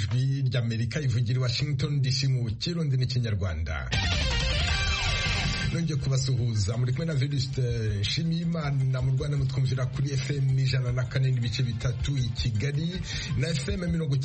ijwi ry'Amerika ivugira i Washington DC mu Kirundi n'Ikinyarwanda. Nongeye kubasuhuza muri kumwe na Venuste Nshimiyimana mu Rwanda mutwumvira kuri FM 104.3 i Kigali na FM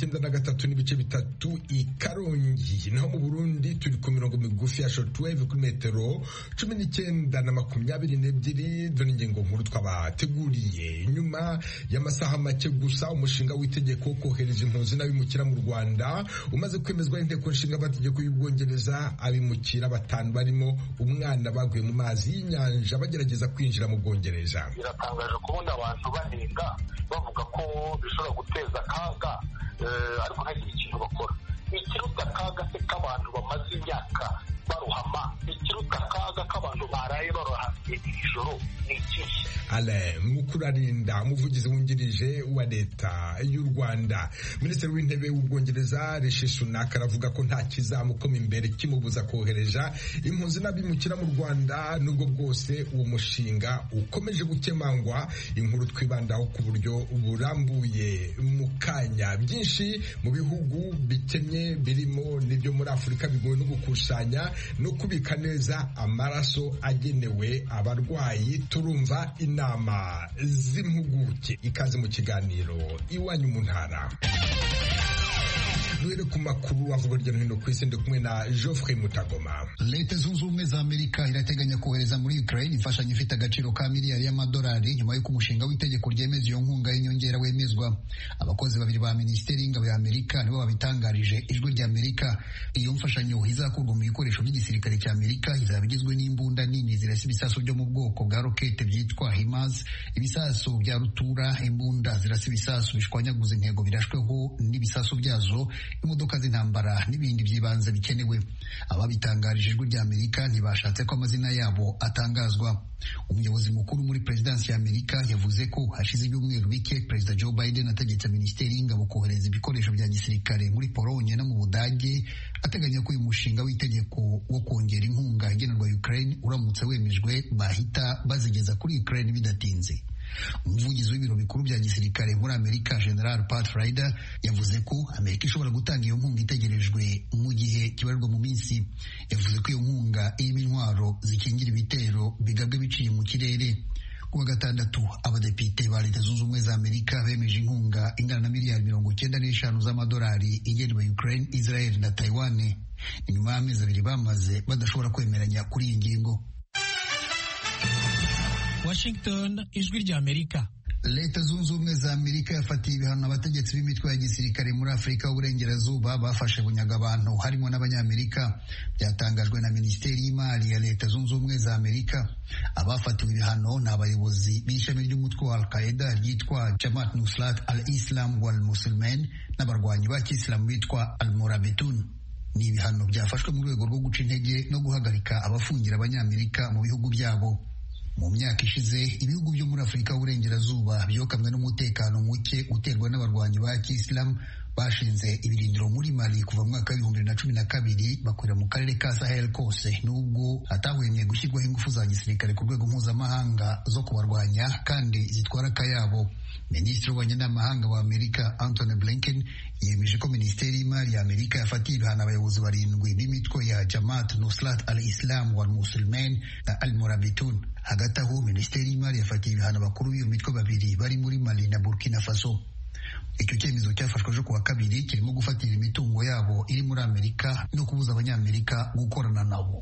93.3 i Karongi, naho mu Burundi turi ku mirongo migufi ya shortwave kuri metero 19 na 22. Dore ingingo nkuru twabateguriye. Nyuma y'amasaha make gusa umushinga w'itegeko kohereza impunzi n'abimukira mu Rwanda umaze kwemezwa n'inteko nshinga amategeko y'Ubwongereza, abimukira batanu barimo umwana baguye mu mazi y'inyanja bagerageza kwinjira mu Bwongereza. Biratangaje kubona abantu banenga bavuga ko bishobora guteza akaga, ariko ntagire ikintu bakora. Ikiruta akaga se k'abantu bamaze imyaka baruhama, ikiruta akaga k'abantu baraye barohamye ijoro ni ikihe? Alain Mukurarinda, umuvugizi wungirije wa leta y'u Rwanda. Minisitiri w'intebe w'Ubwongereza Rishi Sunak aravuga ko nta kizamukoma imbere kimubuza kohereza impunzi n'abimukira mu Rwanda, nubwo bwose uwo mushinga ukomeje gukemangwa. Inkuru twibandaho ku buryo burambuye mu kanya. Byinshi mu bihugu bikennye birimo n'ibyo muri Afurika bigoye no gukusanya no kubika neza amaraso agenewe abarwayi. Turumva inama z'impuguke. Ikaze mu kiganiro Iwanyu mu Ntara. Duhere ku makuru avuga hirya no hino ku isi, ndi kumwe na Geoffrey Mutagoma. Leta Zunze Ubumwe za Amerika irateganya kohereza muri Ukraine imfashanyo ifite agaciro ka miliyari y'amadolari nyuma y'uko umushinga w'itegeko ryemeza iyo nkunga y'inyongera wemezwa. Abakozi babiri ba Minisiteri y'Ingabo ya Amerika nibo babitangarije ijwi rya Amerika. Iyo mfashanyo izakurwa mu bikoresho by'igisirikare cya Amerika izaba igizwe n'imbunda nini zirasa ibisasu byo mu bwoko bwa rokete byitwa HIMARS, ibisasu bya rutura, imbunda zirasa ibisasu bishwanyaguza intego birashweho n'ibisasu byazo, imodoka z'intambara n'ibindi by'ibanze bikenewe. Ababitangarije ijwi rya Amerika ntibashatse ko amazina yabo atangazwa. Umuyobozi mukuru muri Perezidansi ya Amerika yavuze ko hashize ibyumweru bike Perezida Joe Biden ategetse Minisiteri y'Ingabo kohereza ibikoresho bya gisirikare muri Polonye no mu Budage, ateganya ko uyu mushinga w'itegeko wo kongera inkunga igenerwa Ukraine uramutse wemejwe bahita bazigeza kuri Ukraine bidatinze. Umuvugizi w'ibiro bikuru bya gisirikare muri Amerika General Pat Ryder yavuze ko Amerika ishobora gutanga iyo nkunga itegerejwe mu gihe kibarirwa mu minsi. Yavuze ko iyo nkunga irimo intwaro zikingira ibitero bigabwe biciye mu kirere. Kuwa gatandatu abadepite ba Leta Zunze Ubumwe za Amerika bemeje inkunga ingana na miliyari 95 z'amadolari igenewe Ukraine, Israel na Taiwan. Inyuma y'amezi abiri bamaze badashobora kwemeranya kuri iyi ngingo. Washington, ijwi rya Amerika. Leta Zunze Ubumwe za Amerika yafatiye ibihano abategetsi b'imitwe ya gisirikare muri Afurika y'Uburengerazuba bafashe bunyaga abantu harimo n'Abanyamerika. Byatangajwe na Minisiteri y'Imari ya Leta Zunze Ubumwe za Amerika. Abafatiwe ibihano ni abayobozi b'ishami ry'umutwe wa Al-Qaeda ryitwa Jamaat Nusrat al-Islam wal Muslimin n'abarwanyi ba Kisilamu bitwa Al-Murabitun. Ni ibihano byafashwe mu rwego rwo guca intege no guhagarika abafungira Abanyamerika mu bihugu byabo. Mu myaka ishize ibihugu byo muri Afurika y'Uburengerazuba byokamwe n'umutekano muke uterwa n'abarwanyi ba Kisilamu bashinze ibirindiro muri Mali kuva mu mwaka wa 2012 bakorera mu karere ka Sahel kose, nubwo hatahwemye gushyirwaho ingufu za gisirikare ku rwego mpuzamahanga zo kubarwanya kandi zitwara akayabo. Minisitiri w'Ububanyi n'Amahanga wa Amerika Anthony Blinken yemeje ko Minisiteri y'Imari ya Amerika yafatiye ibihano abayobozi 7 b'imitwe ya Jamaat Nusrat al-Islam wal Muslimin na Al-Murabitun. Hagati aho Minisiteri y'Imari yafatiye ibihano abakuru b'iyo mitwe 2 bari muri Mali na Burkina Faso. Icyo cyemezo cyafashwe ejo kuwa kabiri kirimo gufatira imitungo yabo iri muri Amerika no kubuza Abanyamerika gukorana nabo.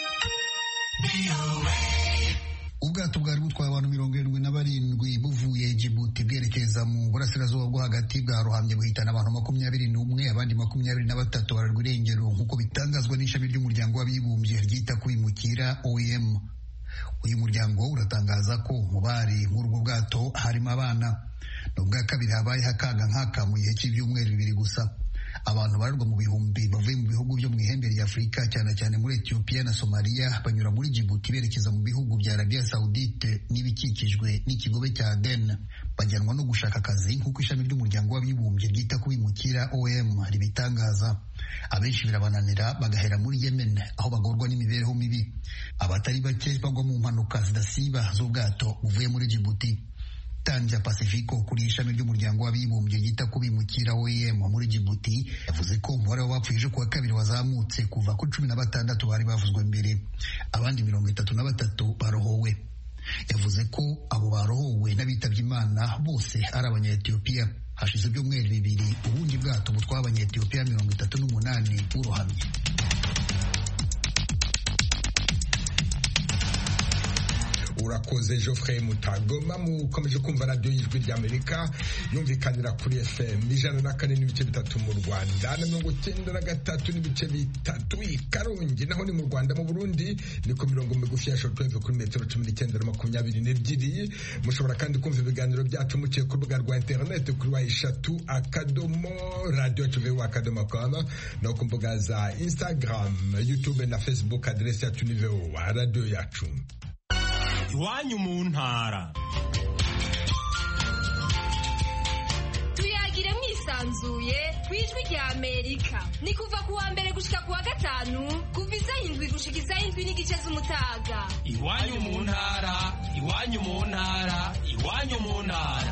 Ubwato bwari butwaye abantu 77 buvuye Djibouti bwerekeza mu burasirazuba bwo hagati bwarohamye buhitana abantu 21, abandi 23 bararwa irengero nk'uko bitangazwa n'ishami ry'umuryango w'abibumbye ryita ku bimukira OIM. Uyu muryango uratangaza ko mu bari muri ubwo bwato harimo abana. Ni ubwa kabiri habayeho akaga nk'aka mu gihe cy'ibyumweru 2 gusa. Abantu bararwa mu bihumbi bavuye mu bihugu byo mu ihembe rya Afurika cyane cyane muri Ethiopia na Somalia banyura muri Djibouti berekeza mu bihugu bya Arabia Saudite n'ibikikijwe n'ikigobe cya Aden. Bajyanwa no gushaka akazi nk'uko ishami ry'umuryango w'abibumbye ryita ku bimukira OIM ribitangaza. Abenshi birabananira bagahera muri Yemen aho bagorwa n'imibereho mibi. Abatari bake bagwa mu mpanuka zidasiba z'ubwato buvuye muri Djibouti. Tanja Pacifico kuri ishami ry'umuryango w'abibumbye yita ku bimukira OIM muri Djibouti yavuze ko umubare w'abapfuye ejo kuwa kabiri wazamutse kuva kuri 16 bari bavuzwe mbere, abandi 33 barohowe. Yavuze ko abo barohowe n'abitabye Imana bose ari Abanya-Ethiopia. Hashize ibyumweru 2 ubundi bwato butwara Abanya-Ethiopia 38 burohamye. Urakoze Geoffrey Mutagoma. Mukomeje kumva radio y'Ijwi ry'Amerika yumvikanira kuri FM 104.3 mu Rwanda na 93.3 i Karongi, naho ni mu Rwanda. Mu Burundi ni ku mirongo migufi ya shortwave kuri metero 19.22. Mushobora kandi kumva ibiganiro byacu muciye ku rubuga rwa internet kuri wa3.radio.com no ku mbuga za Instagram, YouTube na Facebook. Adresi yacu ni VOA radio yacu. Iwanyu mu ntara. Tuyagire mwisanzuye kwijwi rya Amerika. Ni kuva ku wa mbere gushika ku wa gatanu, kuva isaha 7 gushika isaha 7:30 z'umutaga. Iwanyu mu ntara, iwanyu mu ntara, iwanyu mu ntara.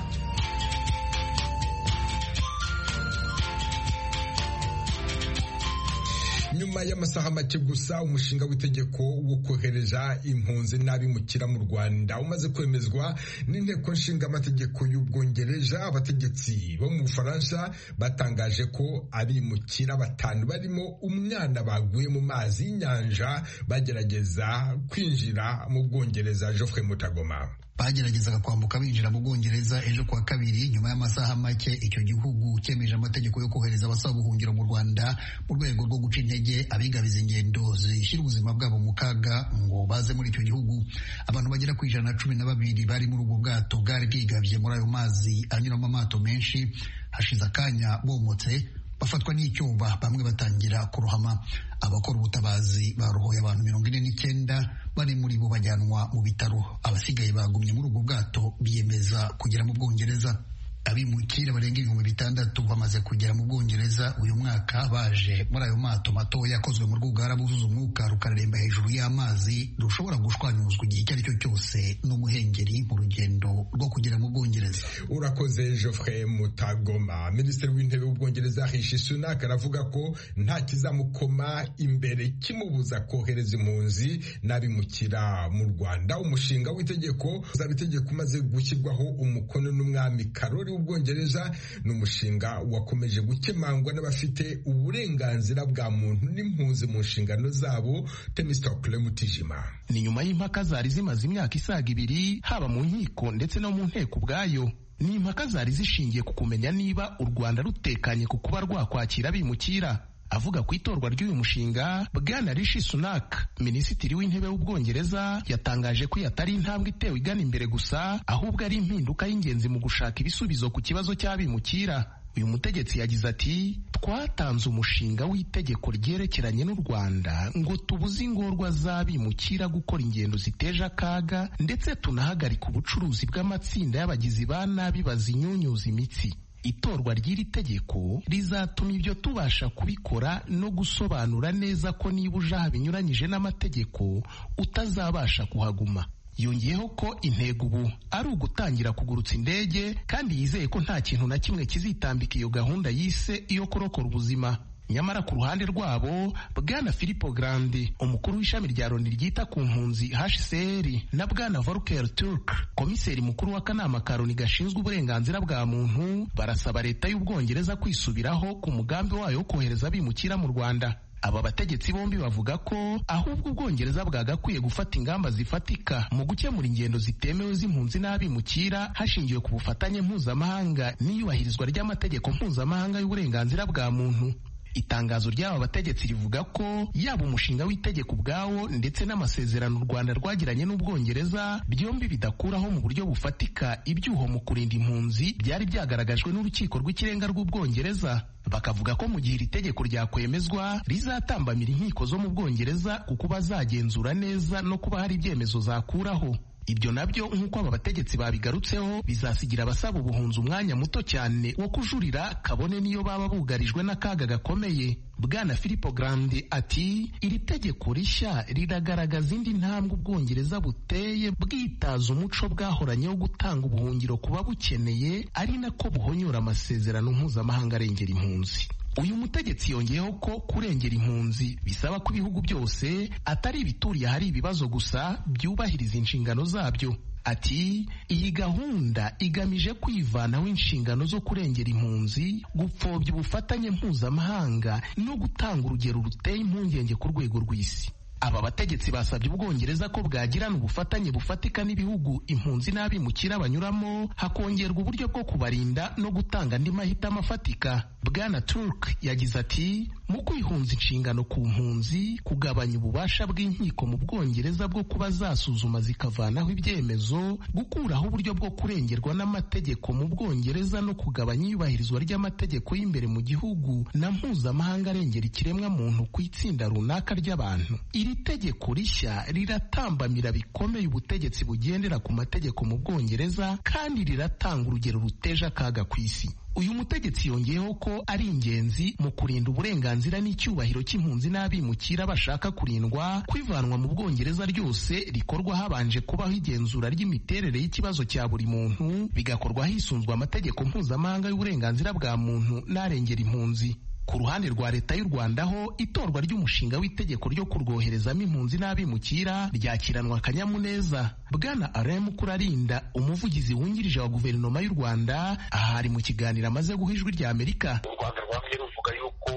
Nyuma y'amasaha make gusa umushinga w'itegeko wo kohereza impunzi n'abimukira mu Rwanda umaze kwemezwa n'inteko nshinga amategeko y'Ubwongereza, abategetsi bo mu Bufaransa batangaje ko abimukira 5 barimo umwana baguye mu mazi y'inyanja bagerageza kwinjira mu Bwongereza. Geoffrey Mutagoma. Bageragezaga kwambuka binjira mu Bwongereza ejo kuwa kabiri. Nyuma y'amasaha make icyo gihugu cyemeje amategeko yo kohereza abasaba ubuhungiro mu Rwanda mu rwego rwo guca intege abigabiza ingendo zishyira ubuzima bwabo mu kaga ngo baze muri icyo gihugu. Abantu bagera ku 112 bari muri ubwo bwato bwari bwigabye muri ayo mazi anyuramo amato menshi. Hashize akanya bomotse bafatwa n'icyumba, bamwe batangira kurohama. Abakora ubutabazi barohoye abantu 49, bari muri bo bajyanwa mu bitaro. Abasigaye bagumye muri ubwo bwato biyemeza kugera mu Bwongereza. Abimukira barenga 6,000 bamaze kugera mu Bwongereza uyu mwaka, baje muri ayo mato mato yakozwe mu rwugara buzuza umwuka rukaremba hejuru y'amazi, rushobora gushwanyuzwa igihe icyo ari cyo cyose n'umuhengeri mu rugendo rwo kugera mu Bwongereza. Urakoze Geoffrey Mutagoma. Minisitiri w'Intebe w'Ubwongereza Rishi Sunak aravuga ko nta kizamukoma imbere kimubuza kohereza impunzi n'abimukira mu Rwanda. Umushinga w'itegeko uzabitegeko umaze gushyirwaho umukono n'umwami Karoli w'Ubwongereza ni umushinga wakomeje gukemangwa n'abafite uburenganzira bwa muntu n'impunzi mu nshingano zabo. Temistokle Mutijima. Ni nyuma y'impaka zari zimaze imyaka isaga 2 haba mu nkiko ndetse no mu nteko ubwayo. Ni impaka zari zishingiye ku kumenya niba u Rwanda rutekanye ku kuba rwakwakira abimukira. Avuga ku itorwa ry'uyu mushinga, Bwana Rishi Sunak, Minisitiri w'Intebe w'Ubwongereza, yatangaje ko yatari intambwe itewe igana imbere gusa, ahubwo ari impinduka y'ingenzi mu gushaka ibisubizo ku kibazo cy'abimukira. Uyu mutegetsi yagize ati, twatanze umushinga w'itegeko ryerekeranye n'u Rwanda ngo tubuze ingorwa z'abimukira gukora ingendo ziteje akaga, ndetse tunahagarika ubucuruzi bw'amatsinda y'abagizi ba nabi bazinyunyuza imitsi. Itorwa ry'iri tegeko rizatuma ibyo tubasha kubikora no gusobanura neza ko niba ujaha binyuranyije n'amategeko utazabasha kuhaguma. Yongeyeho ko intego ubu ari ugutangira kugurutsa indege, kandi yizeye ko nta kintu na kimwe kizitambika iyo gahunda yise iyo kurokora ubuzima. Nyamara ku ruhande rwabo, Bwana Filippo Grandi, umukuru w'ishami rya Loni ryita ku mpunzi HCR, na Bwana Volker Turk, komiseri mukuru w'akanama ka Loni gashinzwe uburenganzira bwa muntu, barasaba leta y'Ubwongereza kwisubiraho ku mugambi wayo wo kohereza abimukira mu Rwanda. Aba bategetsi bombi bavuga ko ahubwo Ubwongereza bwagakwiye gufata ingamba zifatika mu gukemura ingendo zitemewe z'impunzi n'abimukira hashingiwe ku bufatanye mpuzamahanga n'iyubahirizwa ry'amategeko mpuzamahanga y'uburenganzira bwa muntu. Itangazo ry'aba bategetsi rivuga ko yaba umushinga w'itegeko ubwawo ndetse n'amasezerano u Rwanda rwagiranye n'Ubwongereza byombi bidakuraho mu buryo bufatika ibyuho mu kurinda impunzi byari byagaragajwe n'urukiko rw'ikirenga rw'Ubwongereza. Bakavuga ko mu gihe iri tegeko ryakwemezwa rizatambamira inkiko zo mu Bwongereza kuko bazagenzura neza no kuba hari ibyemezo zakuraho. Ibyo nabyo nk'uko aba bategetsi babigarutseho bizasigira abasaba ubuhunzi umwanya muto cyane wo kujurira kabone niyo baba bugarijwe n'akaga gakomeye. Bwana Filippo Grandi ati iri tegeko rishya riragaragaza indi ntambwe Ubwongereza buteye bwitaza umuco bwahoranye wo gutanga ubuhungiro kuba bukeneye, ari nako buhonyora amasezerano mpuzamahanga arengera impunzi. Uyu mutegetsi yongeyeho ko kurengera impunzi bisaba ko ibihugu byose atari ibituriye ahari ibibazo gusa byubahiriza inshingano zabyo. Ati iyi gahunda igamije kwivanaho inshingano zo kurengera impunzi, gupfobya ubufatanye mpuzamahanga no gutanga urugero ruteye impungenge ku rwego rw'isi. Aba bategetsi basabye Ubwongereza ko bwagirana ubufatanye bufatika n'ibihugu impunzi n'abimukira banyuramo, hakongerwa uburyo bwo kubarinda no gutanga andi mahitamo afatika. Bwana Turk yagize ati mu kwihunza inshingano ku mpunzi, kugabanya ububasha bw'inkiko mu Bwongereza bwo kuba zasuzuma zikavanaho ibyemezo, gukuraho uburyo bwo kurengerwa n'amategeko mu Bwongereza no kugabanya iyubahirizwa ry'amategeko y'imbere mu gihugu na mpuzamahanga arengera ikiremwa muntu ku itsinda runaka ry'abantu. Iri tegeko rishya riratambamira bikomeye ubutegetsi bugendera ku mategeko mu Bwongereza kandi riratanga urugero ruteje akaga ku isi. Uyu mutegetsi yongeyeho ko ari ingenzi mu kurinda uburenganzira n'icyubahiro cy'impunzi n'abimukira bashaka kurindwa, kwivanwa mu Bwongereza ryose rikorwa habanje kubaho igenzura ry'imiterere y'ikibazo cya buri muntu, bigakorwa hisunzwe amategeko mpuzamahanga y'uburenganzira bwa muntu n'arengera impunzi. Ku ruhande rwa leta y'u Rwanda ho itorwa ry'umushinga w'itegeko ryo kurwoherezamo impunzi n'abimukira ryakiranwa akanyamuneza. Bwana Alain Mukurarinda, umuvugizi wungirije wa guverinoma y'u Rwanda, ahari mu kiganiro amaze guha Ijwi rya Amerika. U Rwanda rwamye ruvuga yuko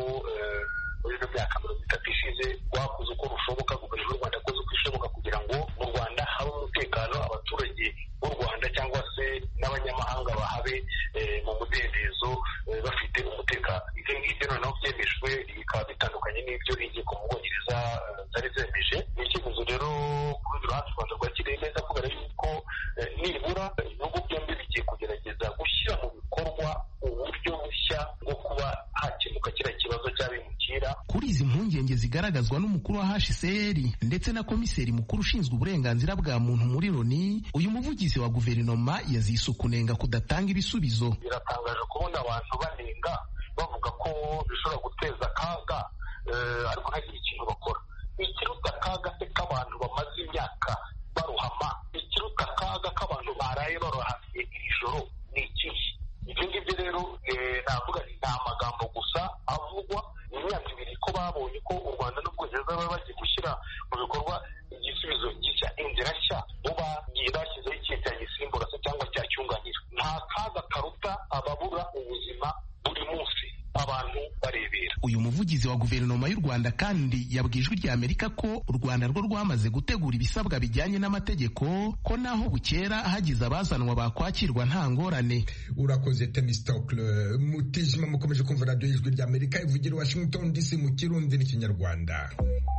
muri ino myaka 30 ishize rwakoze uko rushoboka, guverinoma y'u Rwanda yakoze uko ishoboka kugira ngo mu Rwanda habe umutekano, abaturage b'u Rwanda cyangwa se n'abanyamahanga bahabe mu mudendezo bafite umutekano. Ibyo ngibyo noneho byemejwe bikaba bitandukanye n'ibyo inkiko mu Bwongereza zari zemeje. Ni icyemezo rero ku rundi ruhande u Rwanda rwakiriye neza kubera yuko nibura ibihugu byombi bigiye kugerageza gushyira mu bikorwa uburyo bushya bwo kuba hakemuka kiriya kibazo cy'abimukira. Kuri izi mpungenge zigaragazwa n'umukuru wa HCR ndetse na komiseri mukuru ushinzwe uburenganzira bwa muntu muri Loni, uyu muvugizi wa guverinoma yazise ukunenga kudatanga ibisubizo. Biratangaje kubona abantu banenga bavuga ko bishobora guteza akaga ariko ntagire ikintu bakora. Ikiruta akaga se k'abantu bamaze imyaka baruhama, ikiruta akaga k'abantu baraye barohamye iri joro ni ikihe? Ibyo ngibyo rero navuga ni amagambo gusa avugwa. Imyaka 2 ko babonye ko u Rwanda n'Ubwongereza baba bagiye gushyira mu bikorwa igisubizo gishya, inzira nshya, bo bagiye bashyizeho ikintu cya gisimbura se cyangwa cya cyunganira. Nta kaga karuta ababura ubuzima buri munsi abantu barebera. Uyu muvugizi wa guverinoma y'u Rwanda kandi yabwiye Ijwi rya Amerika ko u Rwanda rwo rwamaze gutegura ibisabwa bijyanye n'amategeko, ko naho bukera hagize abazanwa bakwakirwa nta ngorane. Urakoze Temistocle Mutijima. Mukomeje kumva radio y'Ijwi rya Amerika ivugira Washington DC mu Kirundi n'Ikinyarwanda.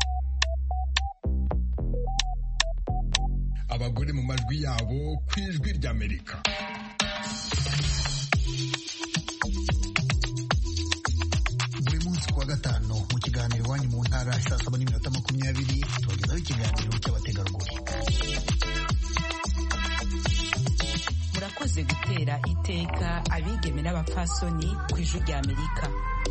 Abagore mu majwi yabo ku Ijwi rya Amerika. Kuwa gatanu mu kiganiro iwanyu mu ntara saa 7:20 tubagezaho ikiganiro cy'abategarugori. Murakoze gutera iteka abigeme n'abapfasoni ku Ijwi rya Amerika.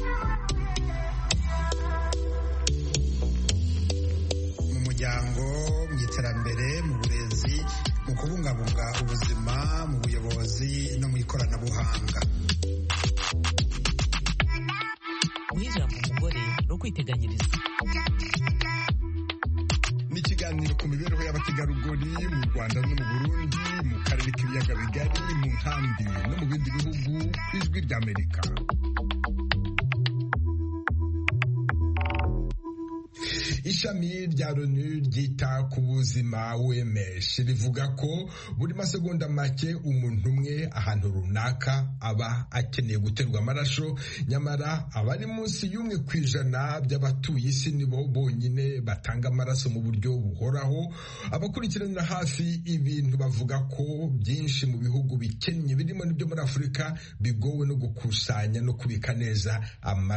Mu muryango, mu iterambere, mu burezi, mu kubungabunga ubuzima, mu buyobozi no mu ikoranabuhanga. Ijambo umugore no kwiteganyiriza. Ni ikiganiro ku mibereho y'abategarugori mu Rwanda no mu Burundi, mu karere k'ibiyaga bigari, mu nkambi no mu bindi bihugu ku Ijwi rya Amerika. Ishami rya Loni ryita ku buzima OMS rivuga ko buri masegonda make umuntu umwe ahantu runaka aba akeneye guterwa amaraso, nyamara abari munsi y'1% by'abatuye isi nibo bonyine batanga amaraso mu buryo buhoraho. Abakurikiranira hafi ibintu bavuga ko byinshi mu bihugu bikennye birimo n'ibyo muri Afurika bigowe no gukusanya no kubika neza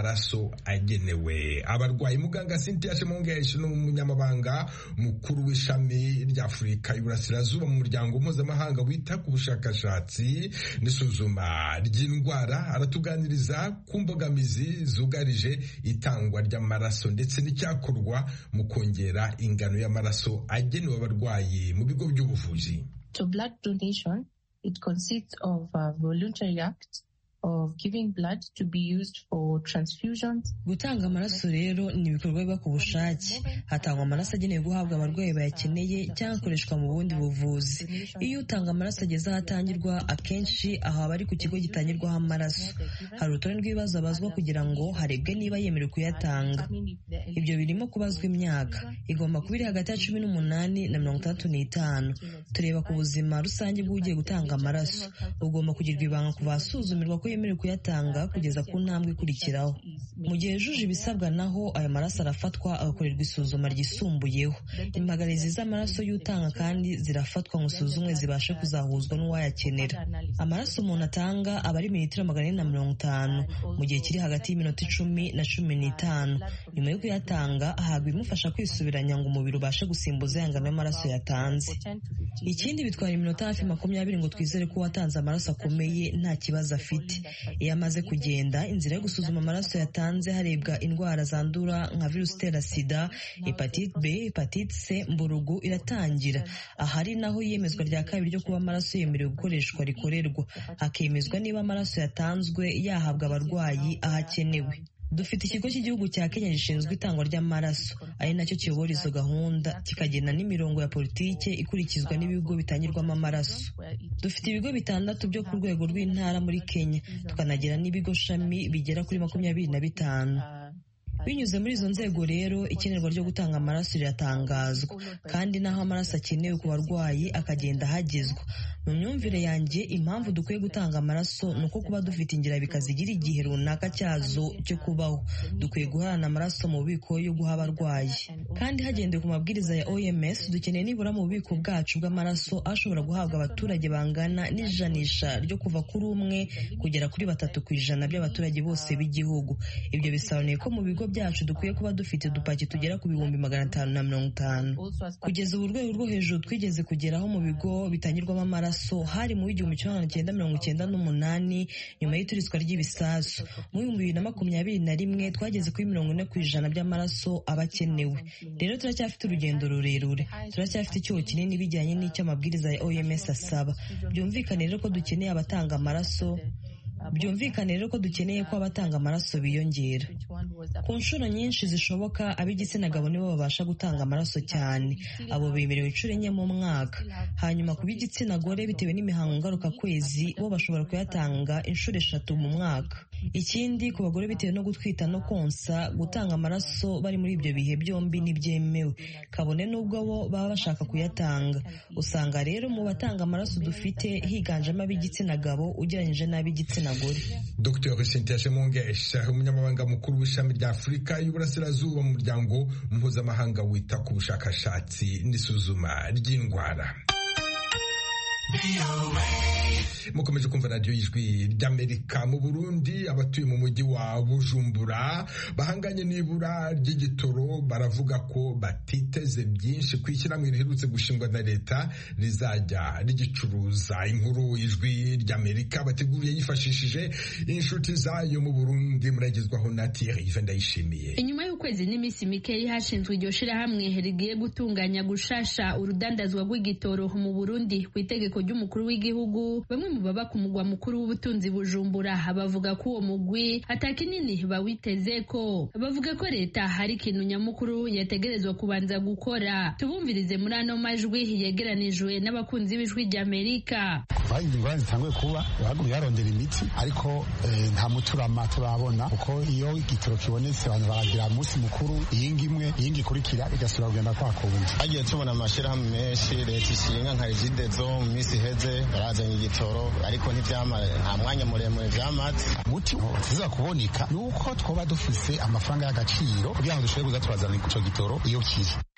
amaraso agenewe abarwayi. Muganga Cynthia Shemongeshi n'umunyamabanga mukuru w'ishami w'ishami ry'Afurika y'Iburasirazuba mu muryango mpuzamahanga wita ku bushakashatsi n'isuzuma ry'indwara, aratuganiriza ku mbogamizi zugarije itangwa ry'amaraso ndetse n'icyakorwa mu kongera ingano y'amaraso agenewe abarwayi mu bigo by'ubuvuzi. So blood donation, it consists of a voluntary act of giving blood to be used for transfusions. Gutanga amaraso rero ni ibikorwa biba ku bushake. Hatangwa amaraso agenewe guhabwa abarwayi bayakeneye cyangwa akoreshwa mu bundi buvuzi. Iyo utanga amaraso ageze ahatangirwa, akenshi aho aba ari ku kigo gitangirwaho amaraso. Hari urutonde rw'ibibazo abazwa kugira ngo harebwe niba yemerewe kuyatanga. Ibyo birimo kubazwa imyaka. Igomba kuba iri hagati ya 18 na 65. Tureba ku buzima rusange bw'ugiye gutanga amaraso. Ugomba kugirwa ibanga kuva asuzumirwa ko yemerewe kuyatanga kugeza ku ntambwe ikurikiraho. Mu gihe yujuje ibisabwa naho ayo maraso arafatwa agakorerwa isuzuma ryisumbuyeho. Impagarizi z'amaraso y'utanga kandi zirafatwa ngo isuzumwe zibashe kuzahuzwa n'uwayakenera. Amaraso umuntu atanga aba ari mililitiro 450 mu gihe kiri hagati y'iminota 10 na 15. Nyuma yo kuyatanga ahabwa ibimufasha kwisubiranya ngo umubiri ubashe gusimbuza ya ngano y'amaraso yatanze. Ikindi bitwara iminota hafi 20 ngo twizere ko uwatanze amaraso akomeye nta kibazo afite. Iyo amaze kugenda, inzira yo gusuzuma amaraso yatanze harebwa indwara zandura nka virusi itera sida, hepatite B, hepatite C, mburugu iratangira. Ahari naho iyemezwa rya kabiri ryo kuba amaraso yemerewe gukoreshwa rikorerwa, hakemezwa niba amaraso yatanzwe yahabwa abarwayi ahakenewe. Dufite ikigo cy'igihugu cya Kenya gishinzwe itangwa ry'amaraso, ari nacyo kiyobora izo gahunda, kikagena n'imirongo ya politike ikurikizwa n'ibigo bitangirwamo amaraso. Dufite ibigo 6 byo ku rwego rw'intara muri Kenya, tukanagira n'ibigo shami bigera kuri 25. Binyuze muri izo nzego rero, ikenerwa ryo gutanga amaraso riratangazwa, kandi naho amaraso akenewe ku barwayi akagenda hagezwa. Mu myumvire yanjye, impamvu dukwiye gutanga amaraso ni uko kuba dufite ingirabika zigira igihe runaka cyazo cyo kubaho. Dukwiye guharana amaraso mu bubiko yo guha abarwayi, kandi hagendewe ku mabwiriza ya OMS, dukeneye nibura mu bubiko bwacu bw'amaraso ashobora guhabwa abaturage bangana n'ijanisha ryo kuva kuri 1 kugera kuri 3% by'abaturage bose b'igihugu. Ibyo bisobanuye ko mu bigo byacu dukwiye kuba dufite udupaki tugera ku 550. Kugeza ubu urwego rwo hejuru twigeze kugeraho mu bigo bitangirwamo amaraso hari mu 1998 nyuma y'iturizwa ry'ibisasu. Mu 2021 twageze kuri 40% by'amaraso abakenewe. Rero turacyafite urugendo rurerure, turacyafite icyuho kinini bijyanye n'icyo amabwiriza ya OMS asaba. Byumvikane rero ko dukeneye abatanga amaraso ko abatanga amaraso biyongera. Ku nshuro nyinshi zishoboka, ab'igitsina gabo nibo babasha gutanga amaraso cyane. Abo bemerewe inshuro 4 mu mwaka. Hanyuma ku b'igitsina gore bitewe n'imihango ngarukakwezi, bo bashobora kuyatanga inshuro 3 mu mwaka. Ikindi, ku bagore bitewe no gutwita no konsa, gutanga amaraso bari muri ibyo bihe byombi ntibyemewe, kabone n'ubwo bo baba bashaka kuyatanga. Usanga rero mu batanga amaraso dufite higanjemo ab'igitsina gabo ugereranyije n'ab'igitsina gore. Dr. Cynthia Shemongesha, umunyamabanga mukuru w'ishami rya Afurika y'Iburasirazuba mu muryango mpuzamahanga wita ku bushakashatsi n'isuzuma ry'indwara. Mukomeje kumva radio y'Ijwi ry'Amerika. Mu Burundi, abatuye mu mujyi wa Bujumbura bahanganye n'ibura ry'igitoro baravuga ko batiteze byinshi kwishyirahamwe riherutse gushingwa na leta rizajya rigicuruza. Inkuru y'Ijwi ry'Amerika bateguriye yifashishije inshuti zayo mu Burundi, muragezwaho na Thierry Vendayishimiye. Inyuma y'ukwezi n'iminsi mike hashinzwe iryo shirahamwe rigiye gutunganya gushasha urudandazwa rw'igitoro mu Burundi ku itegeko ry'umukuru w'igihugu, bamwe mu baba ku mugwa mukuru w'ubutunzi Bujumbura bavuga ko uwo mugwi atakinini bawiteze ko. Bavuga ko leta hari ikintu nyamukuru yategerezwa kubanza gukora. Tubumvirize muri ano majwi yegeranijwe n'abakunzi b'Ijwi ry'Amerika. Ingorane zitanguye kuba bagumye barondera imiti, ariko nta muturama turabona, kuko iyo igitoro kibonetse abantu baragira umunsi mukuru, iyingi imwe iyingi ikurikira igasubira kugenda kwa kundi. Hagiye tubona amashirahamwe menshi leta ishinga nka Regideso mu minsi iheze barazanye igitoro, ariko nta mwanya muremure vyamaze. Muti tuza kuboneka nuko twoba dufise amafaranga y'agaciro kugira ngo dushobore kuza turazana ico gitoro iyo kiri.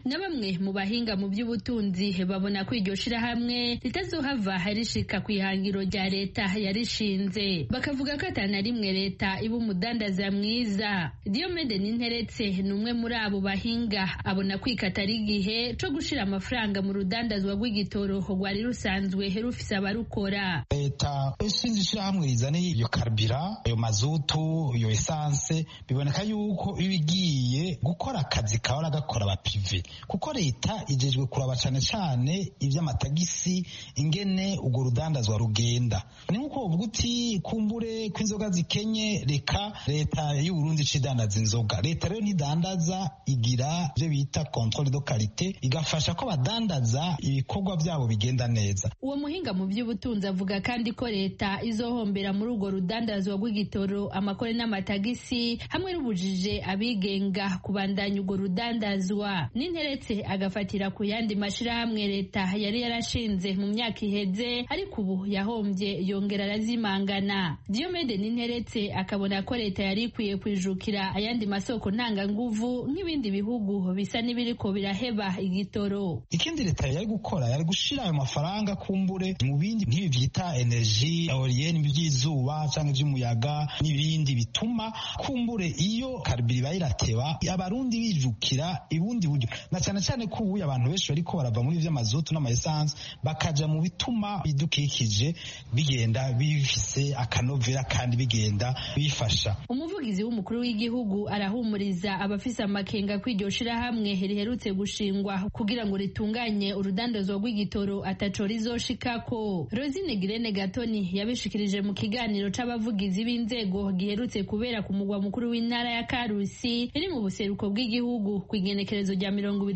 na bamwe mu bahinga mu by'ubutunzi babona ko iryo shirahamwe ritazohava rishika ku ihangiro rya leta yarishinze, bakavuga ko atana rimwe leta iba umudandaza mwiza. Diomede Ninteretse ni umwe muri abo bahinga, abona kwikata ari igihe co gushira amafaranga mu rudandazwa rw'igitoro rwari rusanzwe rufise abarukora. Leta ishinze ishirahamwe rizane iyo karibira, iyo mazutu, iyo esanse, biboneka yuko ibigiye gukora akazi kahora gakora aba prive, kuko leta ijejwe kuraba cane cane ivy'amatagisi, ingene urwo rudandazwa rugenda. Ni nkuko uvuga uti kumbure kw'inzoga zikenye, reka leta y'u Burundi cidandaza inzoga. Leta rero ntidandaza, igira ivyo bita controle de qualité, igafasha ko badandaza ibikorwa vyabo bigenda neza. Uwo muhinga mu by'ubutunzi avuga kandi ko leta izohombera muri urwo rudandazwa rw'igitoro, amakore n'amatagisi, hamwe n'ubujije abigenga kubandanya urwo rudandazwa. Ninteretse agafatira ku yandi mashirahamwe leta yari yarashinze mu myaka iheze, ariko ubu yahombye yongera arazimangana. Diomede Ninteretse akabona ko leta yari ikwiye kwijukira ayandi masoko ntanganguvu nk'ibindi bihugu bisa n'ibiriko biraheba igitoro. Ikindi leta yari gukora, yari gushira ayo mafaranga kumbure mu bindi nk'ibi vyita energie eolienne, ivy'izuba canke ivy'umuyaga n'ibindi bituma kumbure iyo karibiri bayirateba abarundi bijukira ibundi buryo, na cyane cyane ko ubu abantu benshi bariko barava muri vy'amazutu n'amaessence bakaja mu bituma bidukikije bigenda bifise akanovera kandi bigenda bifasha. Umuvugizi w'umukuru w'igihugu arahumuriza abafise amakenga kw'iryo shirahamwe riherutse gushingwa kugira ngo ritunganye urudandazwa rw'igitoro ataco rizoshikako. Rosine Girene Gatoni yabishikirije mu kiganiro c'abavugizi b'inzego giherutse kubera ku mugwa mukuru w'intara ya Karusi iri mu buseruko bw'igihugu kw'igenekerezo rya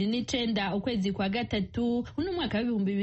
29 ukwezi kwa gatatu uno mwaka wa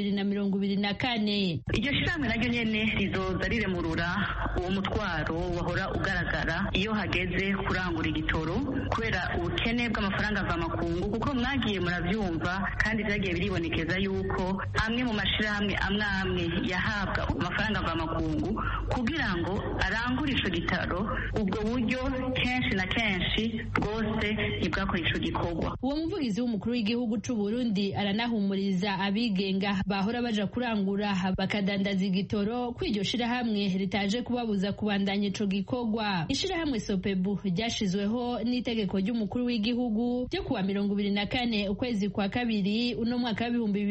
2024. Iryo shirahamwe naryo nyene rizoza riremurura uwo mutwaro wahora ugaragara iyo hageze kurangura igitoro kubera ubukene bw'amafaranga mvamakungu, kuko mwagiye muravyumva kandi vyagiye biribonekeza yuko amwe mu mashirahamwe amwe yahabwa amafaranga mvamakungu kugira ngo arangure ico gitoro, ubwo buryo kenshi na kenshi bwose ntibwakora ico gikorwa. Uwo muvugizi w'umukuru w'igihugu c'u Burundi aranahumuriza abigenga bahora baja kurangura bakadandaza igitoro ko iryo shirahamwe ritaje kubabuza kubandanya ico gikorwa. Ishirahamwe Sopebu ryashizweho n'itegeko ry'umukuru w'igihugu ryo kuwa 24 ukwezi kwa kabiri uno mwaka wa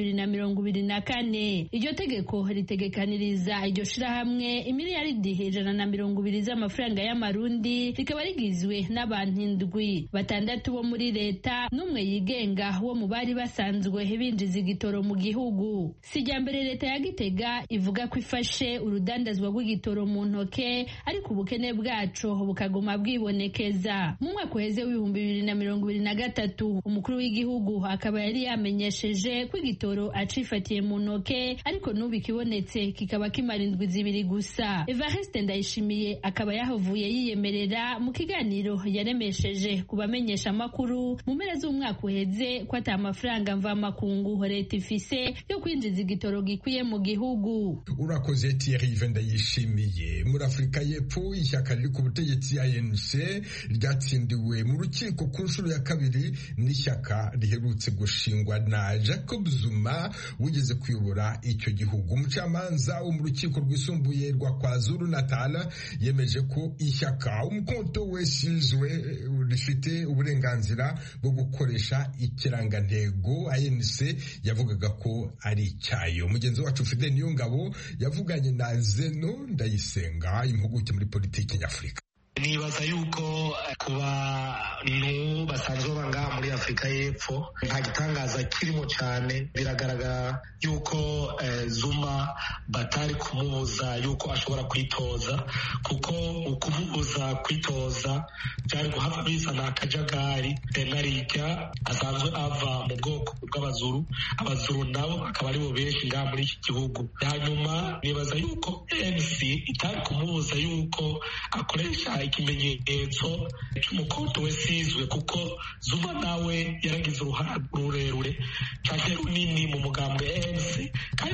2024. Iryo tegeko ritegekaniriza iryo shirahamwe imiliyaridi 120 z'amafaranga y'amarundi, rikaba rigizwe n'abantu 7, 6 bo muri leta n'umwe yigenga wo mu bari basanzwe binjiza igitoro mu gihugu. Sijambere leta ya Gitega ivuga ko ifashe urudandazwa rw'igitoro mu ntoke, ariko ubukene bwaco bukaguma bwibonekeza. Mu mwaka uheze w'2023 umukuru w'igihugu akaba yari yamenyesheje ko igitoro acifatiye mu ntoke, ariko n'ubu ikibonetse kikaba kimara indwi 2 gusa. Evariste Ndayishimiye akaba yahavuye yiyemerera mu kiganiro yaremesheje kubamenyesha amakuru mu mpera z'umwaka uheze ko ata mafaranga mvamakungu leta ifise yo kwinjiza igitoro gikwiye mu gihugu. Urakoze Thierry Ndayishimiye. Muri Afrika y'Epfo ishyaka riri ku butegetsi ANC ryatsindiwe mu rukiko ku nshuro ya kabiri n'ishyaka riherutse gushingwa na Jacob Zuma wigeze kuyobora icyo gihugu. Umucamanza wo mu rukiko rwisumbuye rwa KwaZulu Natal yemeje ko ishyaka umukonto wesizwe rifite uburenganzira bwo gukoresha ikirangantego ANC yavugaga ko ari icyayo. Mugenzi wacu Fidel Niyongabo yavuganye na Zeno Ndayisenga, impuguke muri politiki nyafurika. Nibaza yuko ku bantu basanzwe banga muri Afrika y'Epfo nta gitangaza kirimo cyane. Biragaragara yuko Zuma batari kumubuza yuko ashobora kwitoza, kuko ukumubuza kwitoza byari guhava bizana akajagari. Narijya asanzwe ava mu bwoko bw'Abazuru, Abazuru nabo akaba aribo benshi ngaha muri iki gihugu. Hanyuma nibaza yuko ANC itari kumubuza yuko akoresha ikimenyetso cy'umukonto wesizwe, kuko Zuma nawe yaragize uruhara rurerure cyane runini mu mugambwe ANC, kandi novuga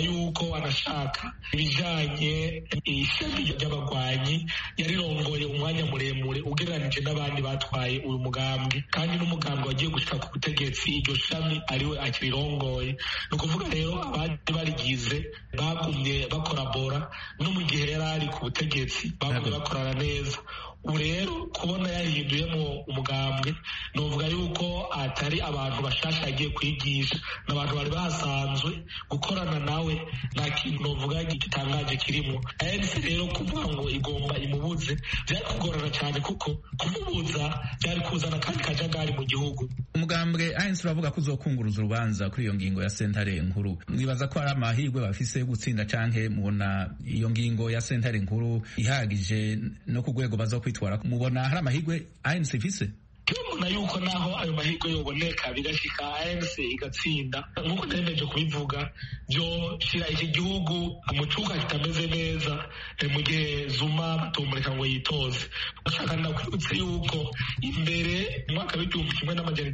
yuko anashaka ibijanye ishami ry'abagwanyi yarirongoye umwanya muremure ugereranije n'abandi batwaye uyu mugambwe, kandi n'umugambwe wagiye gushika ku butegetsi iryo shami ariwe akirirongoye. Ni ukuvuga rero abandi barigize bagumye bakorabora no mu gihe yari ari ku butegetsi bagumye bakorana neza. ubu rero kubona yahinduyemo umugambwe novuga yuko atari abantu bashasha yagiye kwigisha, n'abantu bari basanzwe gukorana nawe, nta kintu novuga gitangaje kirimo. ANC rero kuvuga ngo igomba imubuze byari kugorana cyane, kuko kumubuza byari kuzana kandi kajagari mu gihugu. Umugambwe ANC uravuga ko uzokunguruza urubanza kuri iyo ngingo ya sentare nkuru. Mwibaza ko ari amahirwe bafise yo gutsinda canke mubona iyo ngingo ya sentare nkuru ihagije no ku rwego bazokwitwara? Mubona hari amahirwe ANC ifise? Tubona yuko naho ayo mahirwe yoboneka bigashika ANC igatsinda, nk'uko nemeje kubivuga, byo shira iki gihugu mu cuka kitameze neza mu gihe Zuma batomureka ngo yitoze. Bashaka nakwibutse yuko imbere mu mwaka w'igihumbi kimwe n'amajana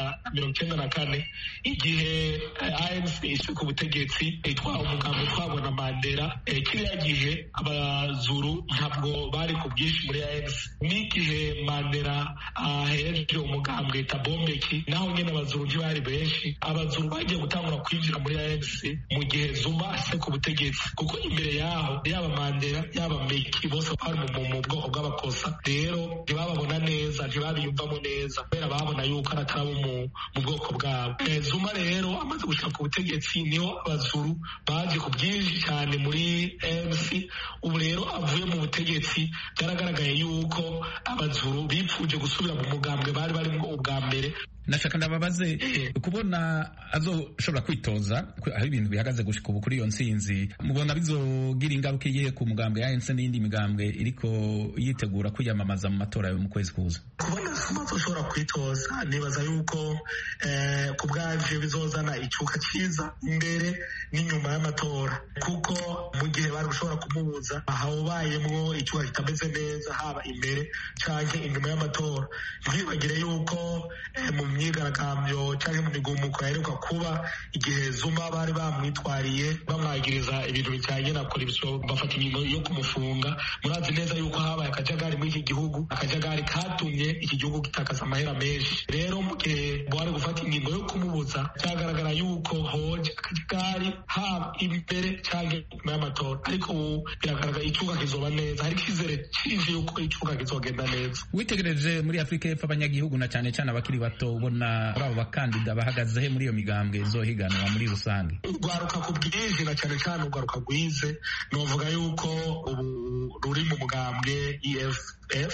1994 igihe ANC isi ku butegetsi itwara umugambi utwarwa na Mandela, kiriya gihe abazuru ntabwo bari ku bwinshi muri ANC. N'igihe Mandela ejo umugambwe Tabombeki naho nyene abazuru ntibari benshi, abazuru bagiye gutangura kwinjira muri ANC mu gihe Zuma ase ku butegetsi, kuko imbere yaho yaba Mandela yaba Mbeki bose bari mu bwoko bw'abakosa. Rero ntibababona neza, ntibabiyumvamo neza, kubera babona yuko aratabo mu bwoko bwabo. Zuma rero amaze gushika ku butegetsi niho abazuru baje ku bwinshi cyane muri ANC. Ubu rero avuye mu butegetsi byaragaragaye yuko abazuru bipfuje gusubira mu mugambwe bari barimo ubwa mbere. Nashaka ndababaze kubona azoshobora kwitoza aho ibintu bihagaze gushika ubu kuri iyo ntsinzi, mubona bizogira ingaruka iyihe ku mugambwe ya ANC n'indi migambwe iriko yitegura kwiyamamaza mu matora yo mu kwezi kuza? Kubona Zuma azoshobora kwitoza, nibaza yuko ku bwanje bizozana icuka cyiza imbere n'inyuma y'amatora, kuko mu gihe bari gushobora kumubuza hawubayemwo icuka kitameze neza haba imbere canke inyuma y'amatora. Ntibagire yuko mu myigaragambyo cyangwa mu migumuko yaheruka kuba igihe Zuma bari bamwitwariye bamwagiriza ibintu bijyanye na korupsiyo, bafata ingingo yo kumufunga. Murazi neza yuko habaye akajagari muri iki gihugu, akajagari katumye iki gihugu gitakaza amahera menshi. Rero mu gihe bari gufata ingingo yo kumubuza, byagaragara yuko hoje akajagari haba imbere cyangwa nyuma y'amatora, ariko ubu biragaragara icyuka kizoba neza, hari icyizere cyinshi yuko icyuka kizogenda neza. Witegereje muri Afurika y'Epfo abanyagihugu na cyane cyane abakiri bato, ubona abo bakandida bahagaze he muri iyo migambwe izohiganwa muri rusange? Urwaruka ku bwinshi na cyane cyane urwaruka rwize, novuga yuko ubu ruri mu mugambwe EFF,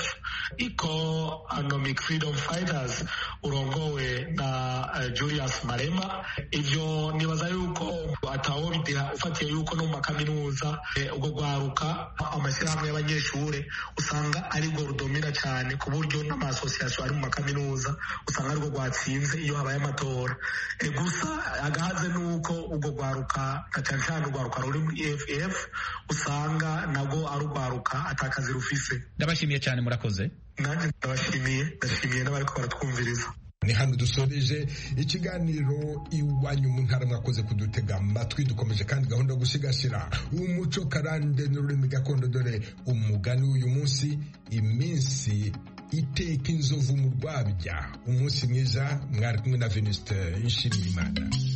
Economic Freedom Fighters, urongowe na Julius Malema. Ivyo nibaza yuko atawo bideha ufatiye yuko no mu makaminuza ubwo rwaruka amashyirahamwe y'abanyeshure usanga ari rwo rudomira cyane, ku buryo n'amasosiyasiyo ari mu makaminuza usanga ari rwo rwatsinze iyo habaye amatora. Gusa agahaze nuko ubwo rwaruka na cyane cyane urwaruka ruri muri EFF usanga nabwo ari urwaruka atakazi rufise. Ndabashimiye cyane, murakoze. Nanjye ndashimiye n'abariko baratwumviriza. Ni hano dusoreje ikiganiro Iwanyu mu Ntara. Mwakoze kudutega amatwi. Dukomeje kandi gahunda yo gusigasira umuco karande n'ururimi gakondo. Dore umugani w'uyu munsi: iminsi iteka inzovu mu rwabya. Umunsi mwiza. Mwari kumwe na Venuste Nshimiyimana.